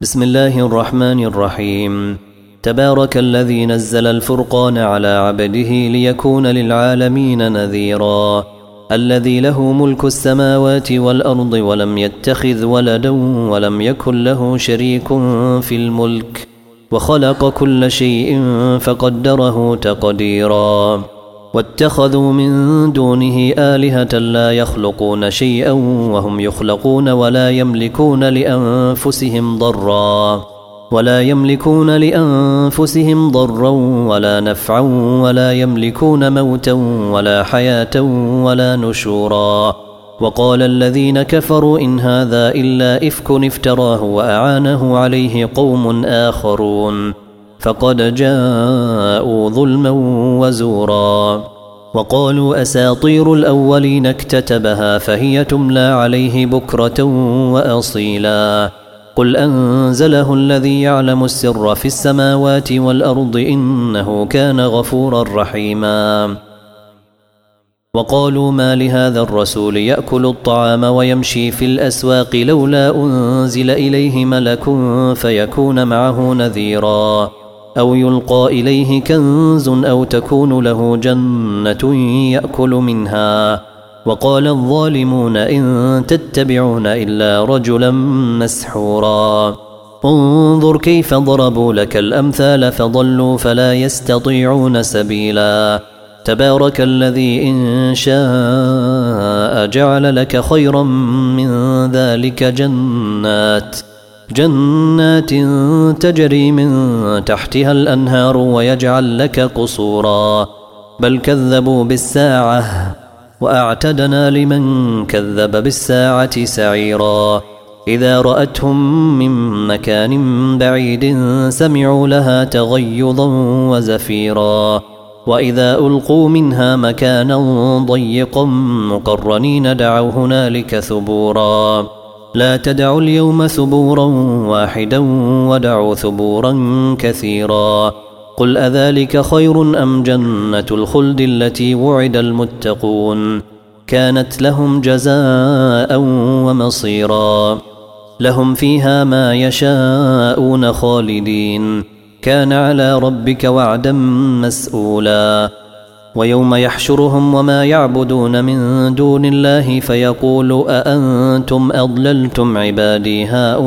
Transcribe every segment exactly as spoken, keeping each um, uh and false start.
بسم الله الرحمن الرحيم. تبارك الذي نزل الفرقان على عبده ليكون للعالمين نذيرا. الذي له ملك السماوات والأرض ولم يتخذ ولدا ولم يكن له شريك في الملك وخلق كل شيء فقدره تقديرا. واتخذوا من دونه آلهة لا يخلقون شيئا وهم يخلقون ولا يملكون لأنفسهم ضرا ولا يملكون لأنفسهم ضرا ولا نفعا ولا يملكون موتا ولا حياة ولا نشورا. وقال الذين كفروا إن هذا إلا إفك افتراه وأعانه عليه قوم آخرون فقد جاءوا ظلما وزورا. وقالوا أساطير الأولين اكتتبها فهي تملى عليه بكرة وأصيلا. قل أنزله الذي يعلم السر في السماوات والأرض إنه كان غفورا رحيما. وقالوا ما لهذا الرسول يأكل الطعام ويمشي في الأسواق لولا أنزل إليه ملك فيكون معه نذيرا أو يلقى إليه كنز أو تكون له جنة يأكل منها. وقال الظالمون إن تتبعون إلا رجلا مسحورا. انظر كيف ضربوا لك الأمثال فضلوا فلا يستطيعون سبيلا. تبارك الذي إن شاء جعل لك خيرا من ذلك جنات جنات تجري من تحتها الأنهار ويجعل لك قصورا. بل كذبوا بالساعة وأعتدنا لمن كذب بالساعة سعيرا. إذا رأتهم من مكان بعيد سمعوا لها تغيظا وزفيرا. وإذا ألقوا منها مكانا ضيقا مقرنين دعوا هنالك ثبورا. لا تدعوا اليوم ثبورا واحدا ودعوا ثبورا كثيرا. قل أذلك خير أم جنة الخلد التي وعد المتقون كانت لهم جزاء ومصيرا. لهم فيها ما يشاءون خالدين كان على ربك وعدا مسؤولا. ويوم يحشرهم وما يعبدون من دون الله فيقول أأنتم أضللتم عبادي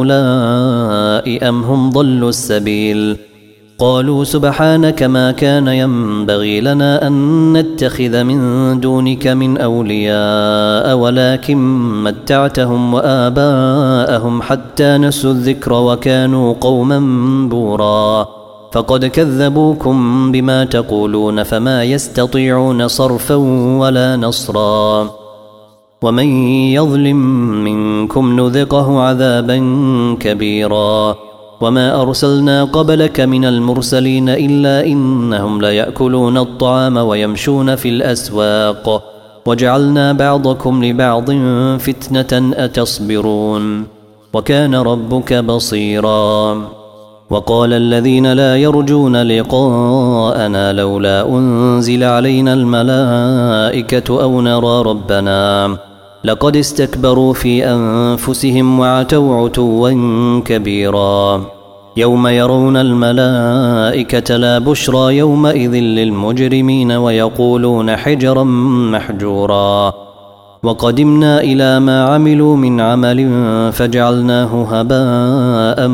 هؤلاء أم هم ضلوا السبيل. قالوا سبحانك ما كان ينبغي لنا أن نتخذ من دونك من أولياء ولكن متعتهم وآباءهم حتى نسوا الذكر وكانوا قوما بورا. فقد كذبوكم بما تقولون فما يستطيعون صرفا ولا نصرا. ومن يظلم منكم نذقه عذابا كبيرا. وما أرسلنا قبلك من المرسلين إلا إنهم ليأكلون الطعام ويمشون في الأسواق وجعلنا بعضكم لبعض فتنة أتصبرون وكان ربك بصيرا. وقال الذين لا يرجون لقاءنا لولا أنزل علينا الملائكة أو نرى ربنا لقد استكبروا في أنفسهم وعتوا عتوا كبيرا. يوم يرون الملائكة لا بشرى يومئذ للمجرمين ويقولون حجرا محجورا. وقدمنا إلى ما عملوا من عمل فجعلناه هباء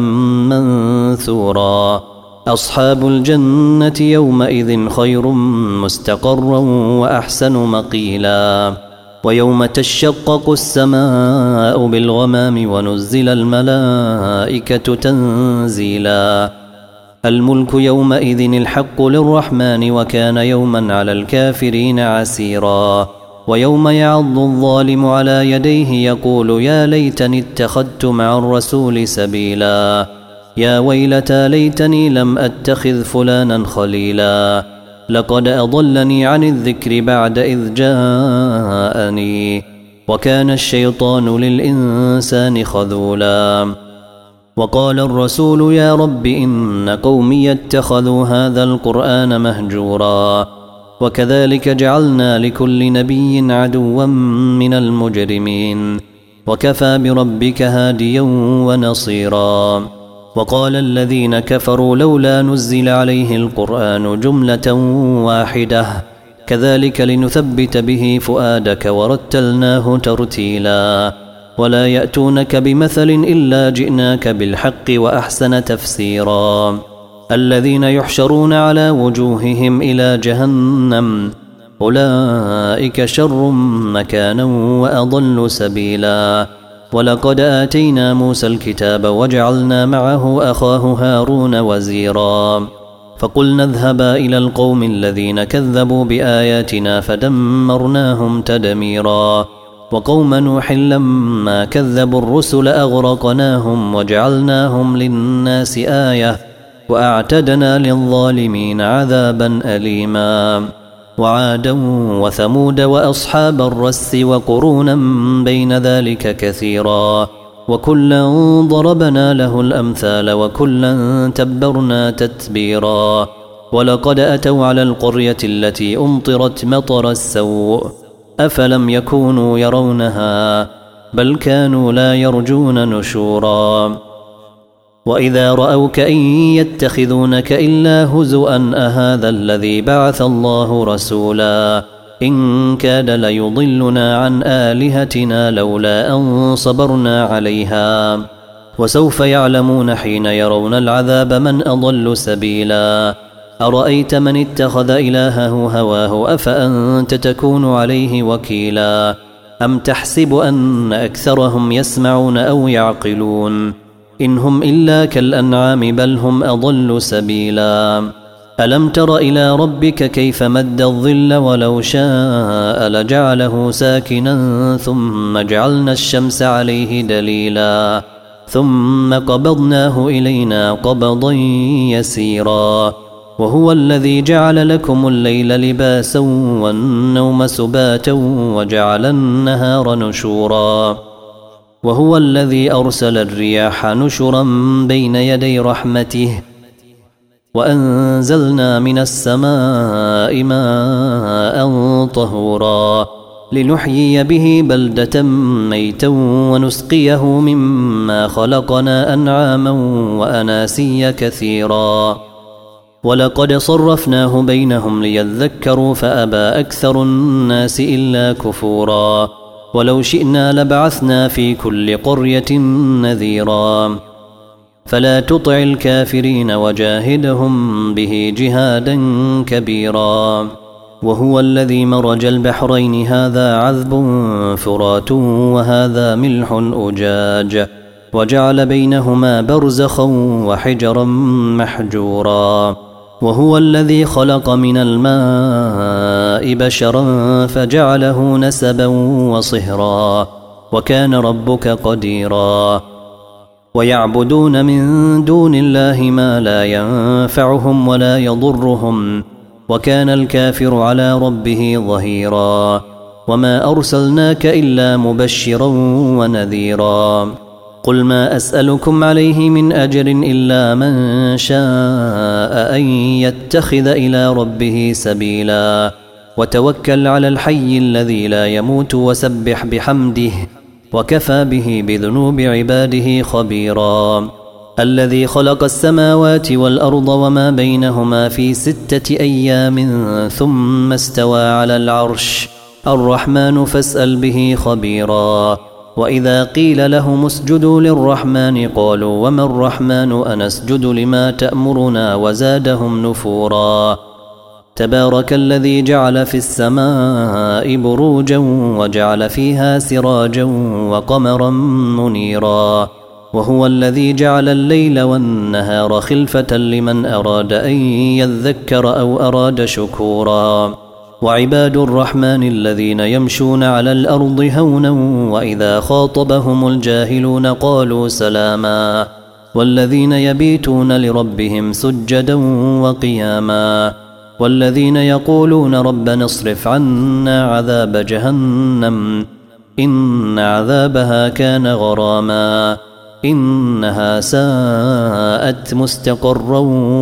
منثورا. أصحاب الجنة يومئذ خير مستقرا وأحسن مقيلا. ويوم تشقق السماء بالغمام ونزل الملائكة تنزيلا. الملك يومئذ الحق للرحمن وكان يوما على الكافرين عسيرا. ويوم يعض الظالم على يديه يقول يا ليتني اتخذت مع الرسول سبيلا. يا ويلتى ليتني لم أتخذ فلانا خليلا. لقد أضلني عن الذكر بعد إذ جاءني وكان الشيطان للإنسان خذولا. وقال الرسول يا رب إن قومي اتخذوا هذا القرآن مهجورا. وكذلك جعلنا لكل نبي عدوا من المجرمين وكفى بربك هاديا ونصيرا. وقال الذين كفروا لولا نزل عليه القرآن جملة واحدة كذلك لنثبت به فؤادك ورتلناه ترتيلا ولا يأتونك بمثل إلا جئناك بالحق وأحسن تفسيرا الذين يحشرون على وجوههم إلى جهنم أولئك شر مكانا وأضل سبيلا ولقد آتينا موسى الكتاب وجعلنا معه أخاه هارون وزيرا فقلنا اذهبا إلى القوم الذين كذبوا بآياتنا فدمرناهم تدميرا وقوم نوح لما كذبوا الرسل أغرقناهم وجعلناهم للناس آية وأعتدنا للظالمين عذابا أليما وعادا وثمود وأصحاب الرس وقرونا بين ذلك كثيرا وكلا ضربنا له الأمثال وكلا تبرنا تتبيرا ولقد أتوا على القرية التي أمطرت مطر السوء أفلم يكونوا يرونها بل كانوا لا يرجون نشورا وإذا رأوك إن يتخذونك إلا هزؤا أهذا الذي بعث الله رسولا إن كاد ليضلنا عن آلهتنا لولا أن صبرنا عليها وسوف يعلمون حين يرون العذاب من أضل سبيلا أرأيت من اتخذ إلهه هواه أفأنت تكون عليه وكيلا أم تحسب أن أكثرهم يسمعون أو يعقلون إن هم إلا كالأنعام بل هم أضل سبيلا ألم تر إلى ربك كيف مد الظل ولو شاء لجعله ساكنا ثم جعلنا الشمس عليه دليلا ثم قبضناه إلينا قبضا يسيرا وهو الذي جعل لكم الليل لباسا والنوم سباتا وجعل النهار نشورا وهو الذي أرسل الرياح نشرا بين يدي رحمته وأنزلنا من السماء ماء طهورا لنحيي به بلدة ميتا ونسقيه مما خلقنا أنعاما وأناسيا كثيرا ولقد صرفناه بينهم ليذكروا فأبى أكثر الناس إلا كفورا ولو شئنا لبعثنا في كل قرية نذيرا فلا تطع الكافرين وجاهدهم به جهادا كبيرا وهو الذي مرج البحرين هذا عذب فرات وهذا ملح أجاج وجعل بينهما برزخا وحجرا محجورا وهو الذي خلق من الماء بشرا فجعله نسبا وصهرا وكان ربك قديرا ويعبدون من دون الله ما لا ينفعهم ولا يضرهم وكان الكافر على ربه ظهيرا وما أرسلناك إلا مبشرا ونذيرا قل ما أسألكم عليه من أجر إلا من شاء أن يتخذ إلى ربه سبيلا وتوكل على الحي الذي لا يموت وسبح بحمده وكفى به بذنوب عباده خبيرا الذي خلق السماوات والأرض وما بينهما في ستة أيام ثم استوى على العرش الرحمن فاسأل به خبيرا وإذا قيل لهم اسجدوا للرحمن قالوا وما الرحمن أنسجد لما تأمرنا وزادهم نفورا تبارك الذي جعل في السماء بروجا وجعل فيها سراجا وقمرا منيرا وهو الذي جعل الليل والنهار خلفة لمن أراد أن يذكر أو أراد شكورا وعباد الرحمن الذين يمشون على الأرض هونا وإذا خاطبهم الجاهلون قالوا سلاما والذين يبيتون لربهم سجدا وقياما والذين يقولون ربنا اصرف عنا عذاب جهنم إن عذابها كان غراما إنها ساءت مستقرا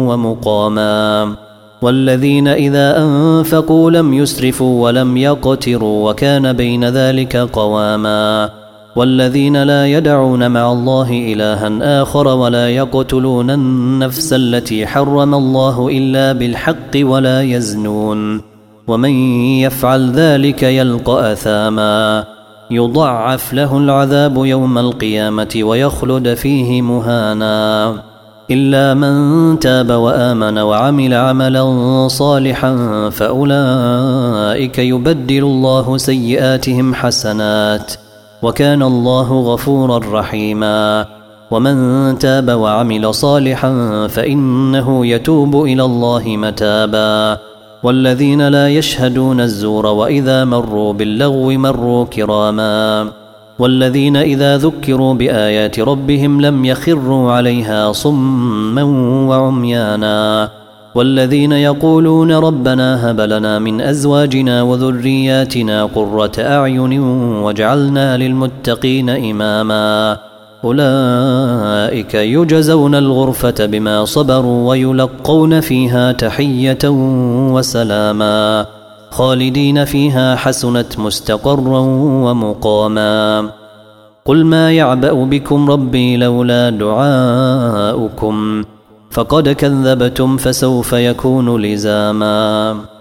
ومقاما والذين إذا أنفقوا لم يسرفوا ولم يقتروا وكان بين ذلك قواما والذين لا يدعون مع الله إلها آخر ولا يقتلون النفس التي حرم الله إلا بالحق ولا يزنون ومن يفعل ذلك يلقى أثاما يضعف له العذاب يوم القيامة ويخلد فيه مهانا إلا من تاب وآمن وعمل عملا صالحا فأولئك يبدل الله سيئاتهم حسنات وكان الله غفورا رحيما ومن تاب وعمل صالحا فإنه يتوب إلى الله متابا والذين لا يشهدون الزور وإذا مروا باللغو مروا كراما والذين إذا ذكروا بآيات ربهم لم يخروا عليها صما وعميانا والذين يقولون ربنا هب لنا من أزواجنا وذرياتنا قرة أعين واجعلنا للمتقين إماما أولئك يجزون الغرفة بما صبروا ويلقون فيها تحية وسلاما خالدين فيها حسنت مستقرا ومقاما قل ما يعبأ بكم ربي لولا دعاؤكم فقد كذبتم فسوف يكون لزاما